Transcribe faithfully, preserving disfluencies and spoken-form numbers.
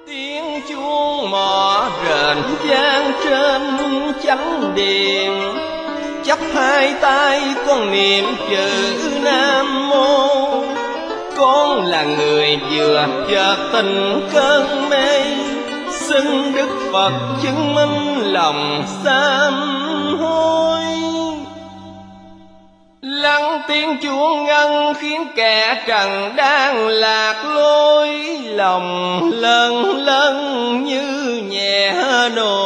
tiếng chuông mõ rền vang trên chánh điện, chắp hai tay con niệm chữ Nam Mô. Con là người vừa chợt tỉnh cơn mê, xin Đức Phật chứng minh lòng sám hối. Lắng tiếng chuông ngân khiến kẻ trần đang lạc lối, lòng lâng lâng như nhẹ nổi.